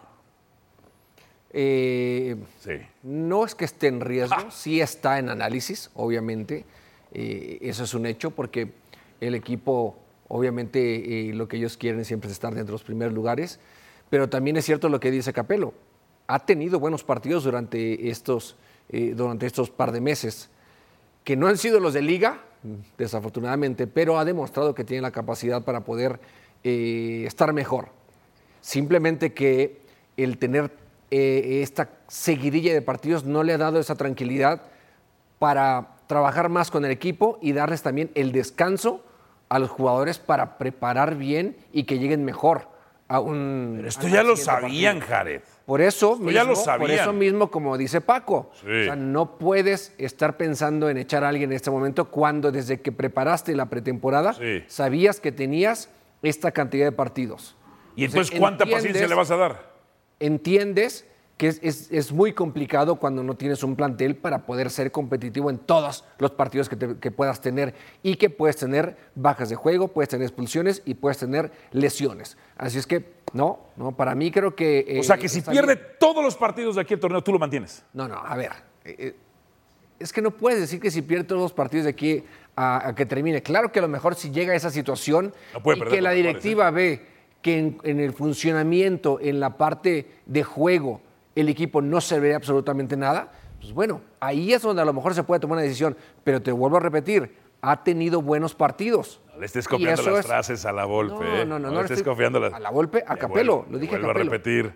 Sí. No es que esté en riesgo, sí está en análisis, obviamente. Eso es un hecho porque el equipo, obviamente, lo que ellos quieren siempre es estar dentro de los primeros lugares, pero también es cierto lo que dice Capello. Ha tenido buenos partidos durante estos par de meses, que no han sido los de Liga, desafortunadamente, pero ha demostrado que tiene la capacidad para poder estar mejor. Simplemente que el tener esta seguidilla de partidos no le ha dado esa tranquilidad para trabajar más con el equipo y darles también el descanso a los jugadores para preparar bien y que lleguen mejor a un... Pero esto ya lo sabían, Jared. Por eso Esto ya lo sabían. por eso mismo, como dice Paco, Sí. o sea, no puedes estar pensando en echar a alguien en este momento cuando desde que preparaste la pretemporada Sí. sabías que tenías esta cantidad de partidos. ¿Y entonces cuánta paciencia le vas a dar? Entiendes que es muy complicado cuando no tienes un plantel para poder ser competitivo en todos los partidos que puedas tener y que puedes tener bajas de juego, puedes tener expulsiones y puedes tener lesiones. Así es que, no, para mí creo que... O sea, que si pierde todos los partidos de aquí el torneo, tú lo mantienes. No, a ver. Es que no puedes decir que si pierde todos los partidos de aquí a que termine. Claro que a lo mejor si llega a esa situación No puede y perder que la contra Juárez, directiva ve que en el funcionamiento, en la parte de juego, el equipo no se ve absolutamente nada, pues bueno, ahí es donde a lo mejor se puede tomar una decisión. Pero te vuelvo a repetir, ha tenido buenos partidos. No le estés copiando las frases a la Volpe. No le estés copiando las... A la Volpe, a Capello, lo dije a Te vuelvo a Capello. repetir.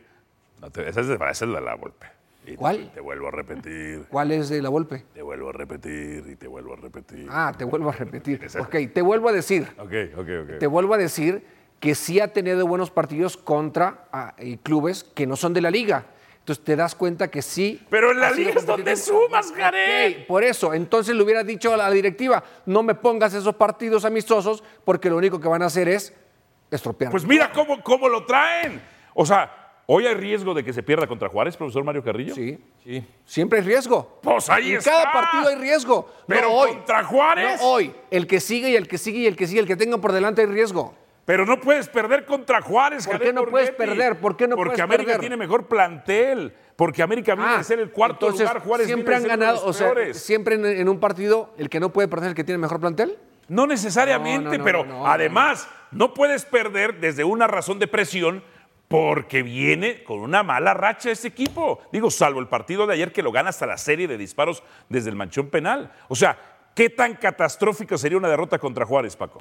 Esa es de la Volpe. Y ¿Cuál? Te vuelvo a repetir. ¿Cuál es de la Volpe? Te vuelvo a repetir y te vuelvo a repetir. Ah, te vuelvo a repetir. Ok, te vuelvo a decir. Ok. Te vuelvo a decir que sí ha tenido buenos partidos contra clubes que no son de la liga. Entonces te das cuenta que sí. Pero en la ha sido liga es donde competitivo. sumas, Jared. Ok, por eso, entonces le hubiera dicho a la directiva, no me pongas esos partidos amistosos porque lo único que van a hacer es estropear. Pues mira cómo lo traen. O sea, ¿hoy hay riesgo de que se pierda contra Juárez, profesor Mario Carrillo? Sí. Siempre hay riesgo. Pues ahí en está. cada partido hay riesgo. Pero no hoy. contra Juárez. No hoy. El que sigue y el que sigue y el que sigue, el que tenga por delante hay riesgo. Pero no puedes perder contra Juárez, ¿Por Jared qué no puedes Borghetti. perder? ¿Por qué no Porque puedes América perder? tiene mejor plantel. Porque América viene de ser el cuarto entonces, lugar. Juárez siempre viene de han ser uno de ganado, los o sea, peores. siempre en un partido el que no puede perder es el que tiene mejor plantel. No necesariamente, No, pero además no puedes perder desde una razón de presión porque viene con una mala racha este equipo. Digo, salvo el partido de ayer que lo gana hasta la serie de disparos desde el manchón penal. O sea, ¿qué tan catastrófica sería una derrota contra Juárez, Paco?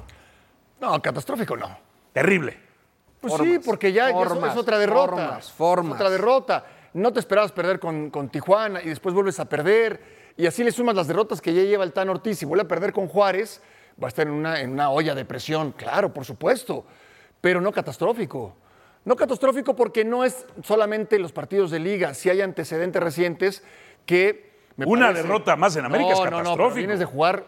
No, catastrófico no. Terrible. Pues sí, porque ya es otra derrota. Formas. Es otra derrota. No te esperabas perder con Tijuana y después vuelves a perder. Y así le sumas las derrotas que ya lleva el Tan Ortiz y vuelve a perder con Juárez. Va a estar en una olla de presión, claro, por supuesto. Pero no catastrófico. No catastrófico porque no es solamente los partidos de liga. Sí hay antecedentes recientes que... Una derrota más en América es pero catastrófico. vienes de jugar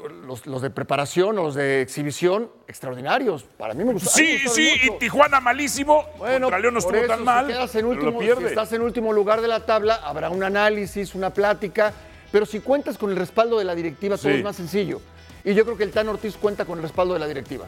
los de preparación o los de exhibición extraordinarios. Para mí me gusta. Sí, y Tijuana malísimo. Bueno, contra León no por estuvo eso, tan mal. Si, quedas en pero último, lo pierde. si estás en último lugar de la tabla, habrá un análisis, una plática. Pero si cuentas con el respaldo de la directiva, todo es más sencillo. Y yo creo que el Tan Ortiz cuenta con el respaldo de la directiva.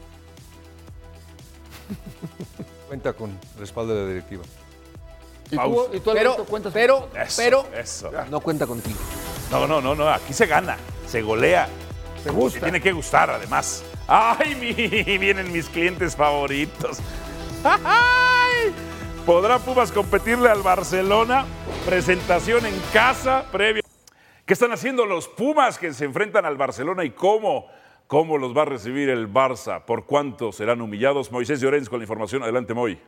Cuenta con el respaldo de la directiva. Y tú Alberto, cuentas Eso. No cuenta contigo. No, aquí se gana, se golea. Te gusta. Te tiene que gustar, además. ¡Ay, vienen mis clientes favoritos! ¡Ay! ¿Podrá Pumas competirle al Barcelona? Presentación en casa previa. ¿Qué están haciendo los Pumas que se enfrentan al Barcelona y cómo los va a recibir el Barça? ¿Por cuánto serán humillados? Moisés Llorens con la información. Adelante, Moy.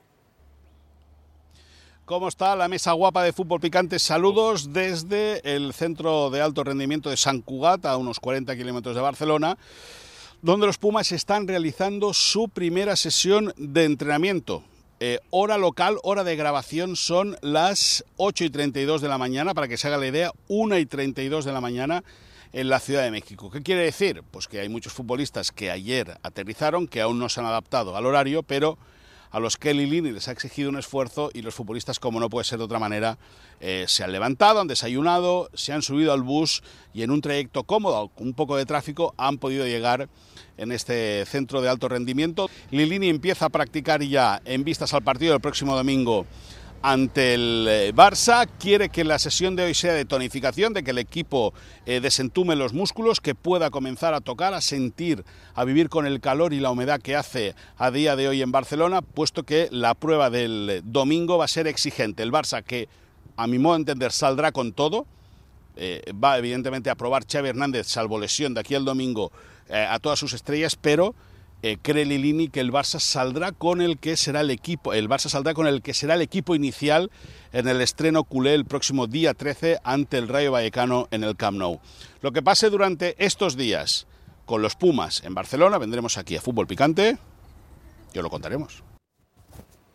¿Cómo está la mesa guapa de Fútbol Picante? Saludos desde el centro de alto rendimiento de Sant Cugat, a unos 40 kilómetros de Barcelona, donde los Pumas están realizando su primera sesión de entrenamiento. Hora local, hora de grabación son las 8:32 de la mañana, para que se haga la idea, 1:32 de la mañana en la Ciudad de México. ¿Qué quiere decir? Pues que hay muchos futbolistas que ayer aterrizaron, que aún no se han adaptado al horario, pero a los que Lilini les ha exigido un esfuerzo y los futbolistas, como no puede ser de otra manera, se han levantado, han desayunado, se han subido al bus y en un trayecto cómodo, con un poco de tráfico, han podido llegar en este centro de alto rendimiento. Lilini empieza a practicar ya en vistas al partido del próximo domingo ante el Barça. Quiere que la sesión de hoy sea de tonificación, de que el equipo desentume los músculos, que pueda comenzar a tocar, a sentir, a vivir con el calor y la humedad que hace a día de hoy en Barcelona, puesto que la prueba del domingo va a ser exigente. El Barça, que a mi modo de entender saldrá con todo, va evidentemente a probar Xavi Hernández, salvo lesión, de aquí al domingo a todas sus estrellas, pero cree Lilini que el Barça saldrá con el que será el equipo. El Barça saldrá con el que será el equipo inicial en el estreno culé el próximo día 13 ante el Rayo Vallecano en el Camp Nou. Lo que pase durante estos días con los Pumas en Barcelona, vendremos aquí a Fútbol Picante y os lo contaremos.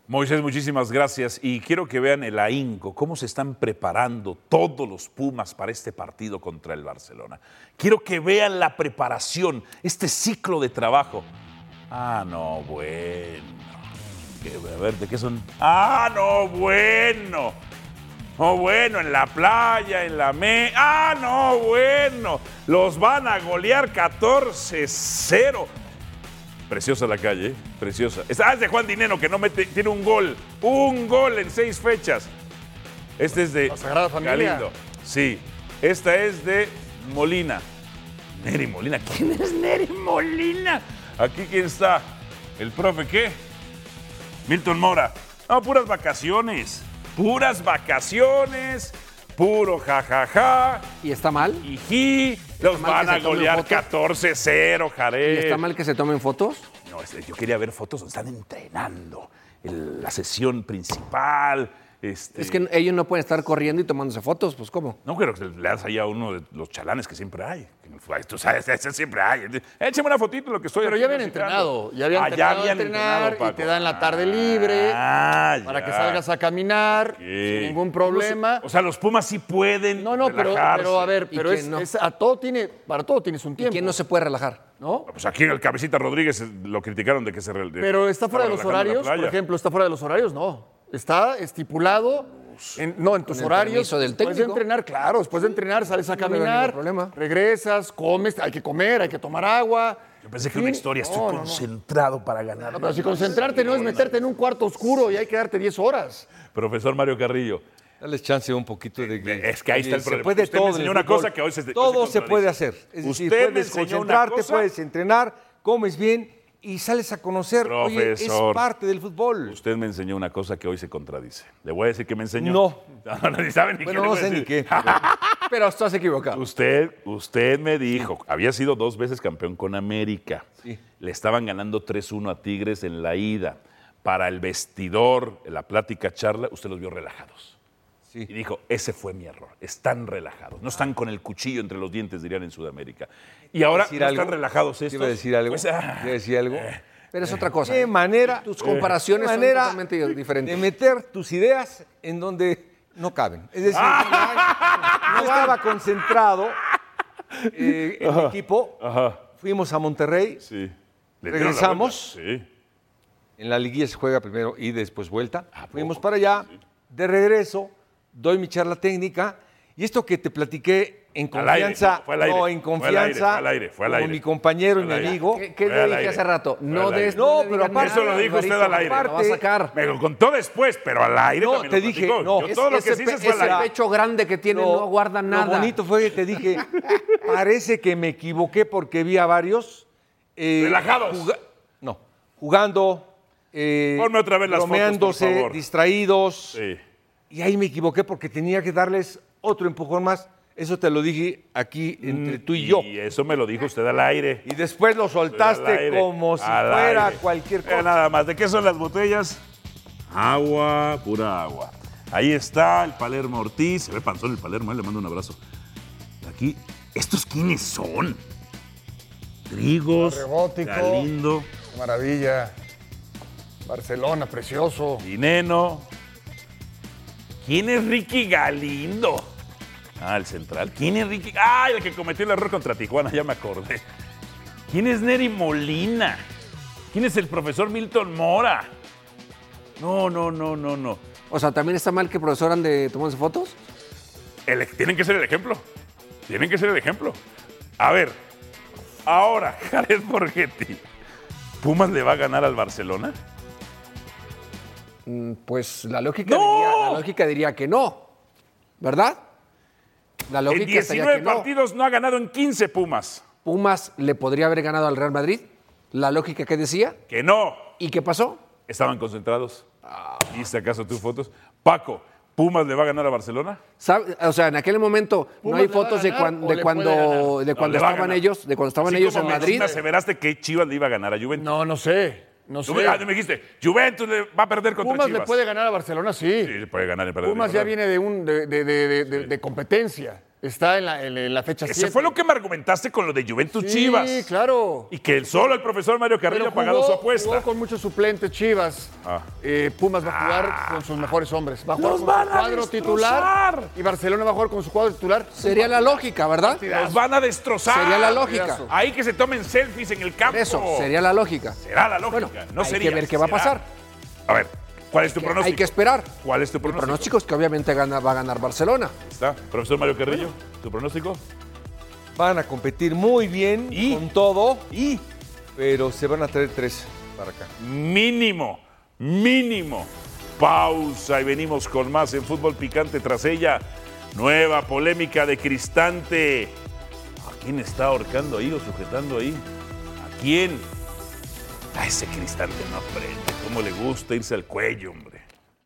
Moisés, muchísimas gracias. Y quiero que vean el ahínco, cómo se están preparando todos los Pumas para este partido contra el Barcelona. Quiero que vean la preparación, este ciclo de trabajo. Ah, no, bueno. A ver, ¿de qué son? Ah, no, bueno. No, bueno, en la playa, en la Ah, no, bueno. Los van a golear 14-0. Preciosa la calle, ¿eh? Preciosa. Es de Juan Dineno, que no mete, tiene un gol en 6 fechas. Este es de La Sagrada Familia. Galindo. Sí, esta es de Molina. Neri Molina, ¿quién es Neri Molina? Aquí, ¿quién está? ¿El profe qué? Milton Mora. No, puras vacaciones, puro jajaja. ¿Y está mal? Y los van a golear 14-0, Jared. ¿Y está mal que se tomen fotos? No, yo quería ver fotos donde están entrenando. La sesión principal. Es que ellos no pueden estar corriendo y tomándose fotos, pues ¿cómo? No creo que le das ahí a uno de los chalanes que siempre hay. Tú sabes, siempre hay. Échame una fotito de lo que estoy Pero ya habían entrenado, ya habían entrenado, y te dan la tarde libre para que salgas a caminar sin ningún problema. O sea, los Pumas sí pueden pero a ver, pero para todo tienes un tiempo. ¿Y quién no se puede relajar? ¿No? Pues aquí en el Cabecita Rodríguez lo criticaron de que se... Pero está fuera de los horarios, por ejemplo, está fuera de los horarios, no. Está estipulado, en tus horarios. Del después de entrenar, claro, después de entrenar sales a caminar, regresas, comes, hay que comer, hay que tomar agua. Yo pensé que una historia, estoy concentrado para ganar. No, pero si concentrarte no es meterte en un cuarto oscuro y hay que darte 10 horas. Profesor Mario Carrillo. Dales chance un poquito de que... Es que ahí está el problema. Se puede usted todo me enseñó una cosa que hoy todo se puede hacer. Es decir, puedes concentrarte, puedes entrenar, comes bien y sales a conocer. Profesor, oye, es parte del fútbol. Usted me enseñó una cosa que hoy se contradice. ¿Le voy a decir que me enseñó? No. Ni sabe ni bueno, qué. No sé ni qué. Pero estás equivocado. Usted me dijo, había sido 2 veces campeón con América. Sí. Le estaban ganando 3-1 a Tigres en la ida. Para el vestidor, en la plática charla, usted los vio relajados. Sí. Y dijo, ese fue mi error. Están relajados. No están con el cuchillo entre los dientes, dirían en Sudamérica. Y ahora no están relajados estos. ¿Iba a decir algo? Pues, ¿Iba a decir algo? Pero es otra cosa. ¿Qué manera? Tus comparaciones son totalmente diferentes. De meter tus ideas en donde no caben. Es decir, no estaba concentrado en mi equipo. Ajá. Fuimos a Monterrey. Sí. Regresamos. Sí. En la liguilla se juega primero y después vuelta. Fuimos para allá. De regreso, doy mi charla técnica. Y esto que te platiqué en confianza, con mi compañero y mi amigo. ¿Qué te dije hace rato? No, pero aparte eso lo dijo usted al aire. Lo va a sacar. Me lo contó después, pero al aire no, también te lo dije, platicó. no. Yo todo lo que sí fue al aire. Ese pecho grande que tiene no guarda nada. Lo bonito fue que te dije, parece que me equivoqué porque vi a varios relajados. Jugando, ponme otra vez las fotos, por favor. Distraídos. Sí. Y ahí me equivoqué porque tenía que darles otro empujón más. Eso te lo dije aquí entre tú y yo. Y eso me lo dijo usted al aire. Y después lo soltaste como si fuera cualquier cosa. Nada más. ¿De qué son las botellas? Agua, pura agua. Ahí está el Palermo Ortiz. Se ve panzón el Palermo, le mando un abrazo. Aquí, ¿estos quiénes son? Trigos, Galindo. Maravilla. Barcelona, precioso. Dineno. ¿Quién es Ricky Galindo? El central. ¿Quién es Ricky? El que cometió el error contra Tijuana, ya me acordé. ¿Quién es Neri Molina? ¿Quién es el profesor Milton Mora? No. O sea, ¿también está mal que el profesor ande tomándose fotos? Tienen que ser el ejemplo. A ver, ahora, Jared Borghetti, ¿Pumas le va a ganar al Barcelona? Pues la lógica diría que no, ¿verdad? La lógica en 19 partidos no ha ganado en 15 Pumas. ¿Pumas le podría haber ganado al Real Madrid? ¿La lógica que decía? Que no. ¿Y qué pasó? Estaban concentrados. ¿Viste acaso tus fotos? Paco, ¿Pumas le va a ganar a Barcelona? O sea, en aquel momento no hay fotos de cuando estaban ellos en Madrid. ¿Me aseveraste que Chivas le iba a ganar a Juventus? No sé. No sé. Me dijiste, Juventus le va a perder contra Pumas Chivas. le puede ganar a Barcelona, sí. Sí, le puede ganar y perder. Pumas ya viene de competencia. Está en la fecha 7. Eso fue lo que me argumentaste con lo de Juventus Chivas. Sí, claro. Y que solo el profesor Mario Carrillo ha pagado su apuesta. Jugó con muchos suplentes Chivas. Pumas va a jugar con sus mejores hombres. Va a jugar con su cuadro titular. Y Barcelona va a jugar con su cuadro titular. Sería la lógica, ¿verdad? Los van a destrozar. Sería la lógica. Ahí que se tomen selfies en el campo. Eso, sería la lógica. Será la lógica. Bueno, no hay sería, que ver qué va a pasar. A ver, ¿cuál es tu pronóstico? Hay que esperar. ¿Cuál es tu El pronóstico? pronóstico es que obviamente va a ganar Barcelona. ¿Está? Profesor Mario Carrillo, ¿tu pronóstico? Van a competir muy bien con todo, pero se van a traer 3 para acá. Mínimo. Pausa y venimos con más en Fútbol Picante. Tras ella, nueva polémica de Cristante. ¿A quién está ahorcando ahí o sujetando ahí? ¿A quién? A ese Cristante no aprende. ¿Cómo le gusta irse al cuello, hombre?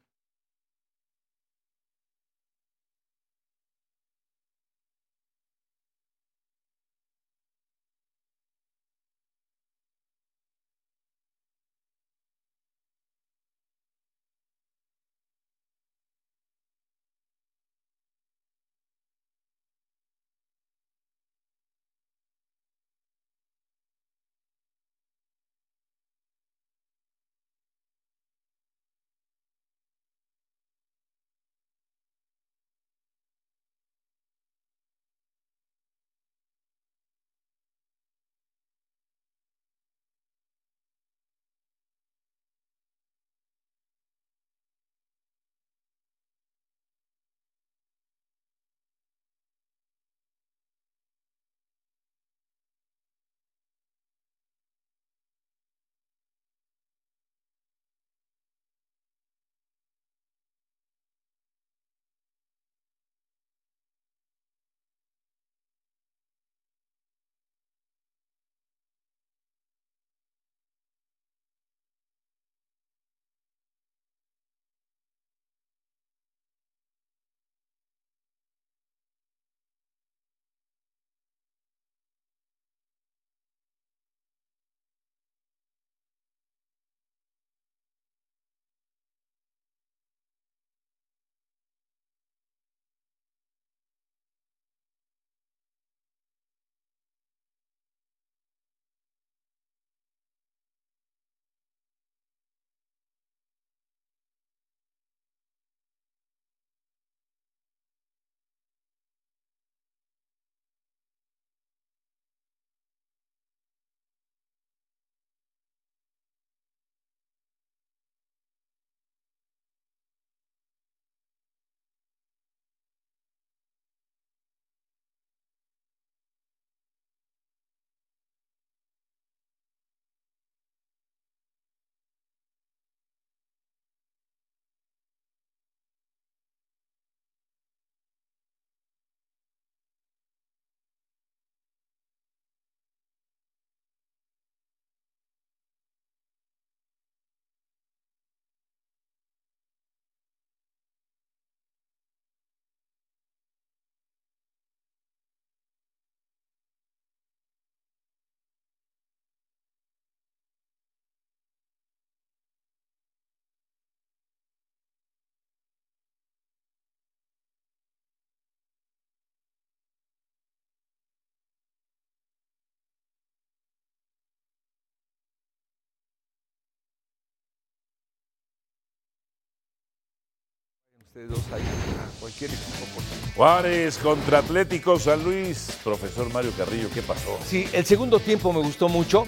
Ustedes dos ahí a cualquier equipo. Juárez contra Atlético San Luis. Profesor Mario Carrillo, ¿qué pasó? Sí, el segundo tiempo me gustó mucho.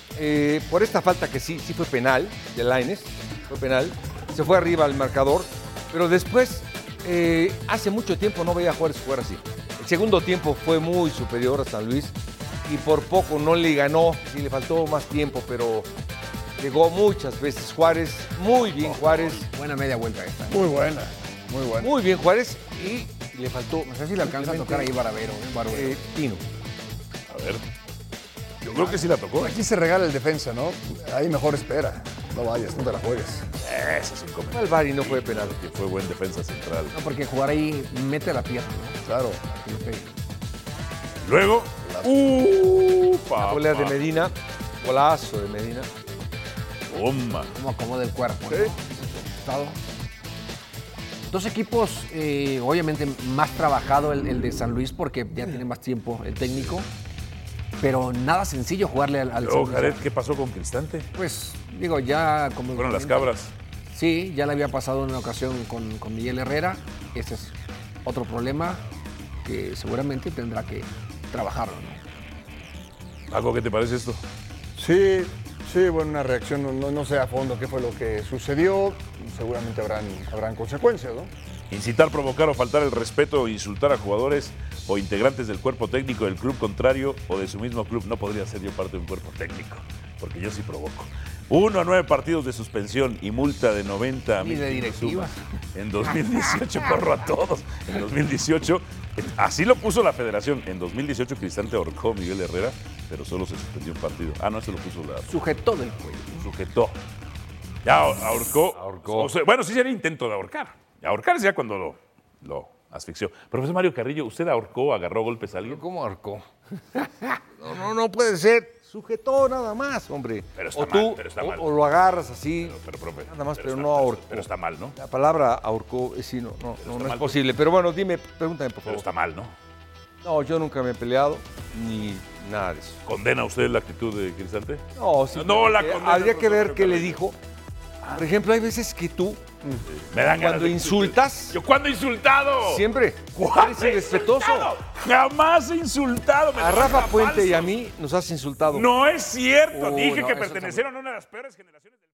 Por esta falta que sí fue penal de Lainez. Fue penal. Se fue arriba al marcador. Pero después, hace mucho tiempo no veía a Juárez jugar así. El segundo tiempo fue muy superior a San Luis. Y por poco no le ganó. Sí, le faltó más tiempo, pero llegó muchas veces Juárez. Muy bien Juárez. Buena media vuelta esta. Muy buena, muy buena. Muy bien Juárez. Y le faltó. No sé si le alcanza a tocar ahí Baravero. Tino. A ver. Yo creo que sí la tocó. Aquí se regala el defensa, ¿no? Ahí mejor espera. No vayas, no te la juegues. Eso es inconveniente. El Bari no fue penal. Que fue buen defensa central. No, porque jugar ahí mete la pierna, ¿no? Claro. Luego. La volea de Medina. Golazo de Medina. Toma. Como acomoda el cuerpo, ¿no? Sí. Estado. Dos equipos, obviamente más trabajado el de San Luis porque ya tiene más tiempo el técnico, pero nada sencillo jugarle al San Luis. Jared, ¿qué pasó con Cristante? Pues digo, ya como... Fueron las cabras. Sí, ya le había pasado en una ocasión con Miguel Herrera. Ese es otro problema que seguramente tendrá que trabajarlo, ¿no? ¿Algo que te parece esto? Sí, bueno, una reacción, no sé a fondo qué fue lo que sucedió. Seguramente habrán consecuencias, ¿no? Incitar, provocar o faltar el respeto o insultar a jugadores o integrantes del cuerpo técnico del club contrario o de su mismo club. No podría ser yo parte de un cuerpo técnico, porque yo sí provoco. 1 a 9 partidos de suspensión y multa de 90 Y de directivas. En 2018, corro a todos. En 2018, así lo puso la federación. En 2018 Cristante ahorcó a Miguel Herrera, pero solo se suspendió un partido. No, eso lo puso la... Sujetó del cuello. Sujetó. Ya ahorcó. O sea, bueno, sí sería intento de ahorcar. Ahorcar es ya cuando lo asfixió. Profesor Mario Carrillo, ¿usted ahorcó, agarró golpes a alguien? ¿Cómo ahorcó? No puede ser. Sujetó nada más, hombre. Pero está mal, pero está mal. O lo agarras así, profe, nada más, pero no ahorcó. Pero está mal, ¿no? La palabra ahorcó, sí, no es posible. Pero bueno, pregúntame, por favor. Pero está mal, ¿no? No, yo nunca me he peleado, ni nada de eso. ¿Condena usted la actitud de Cristante? No, sí. No la condena. Habría que ver qué le dijo. Por ejemplo, hay veces que tú, me dan ganas cuando insultas... ¿Yo cuándo he insultado? Siempre. ¿Cuándo eres irrespetuoso? Jamás he insultado. A Rafa Puente y a mí nos has insultado. No es cierto. Dije que pertenecieron a una de las peores generaciones del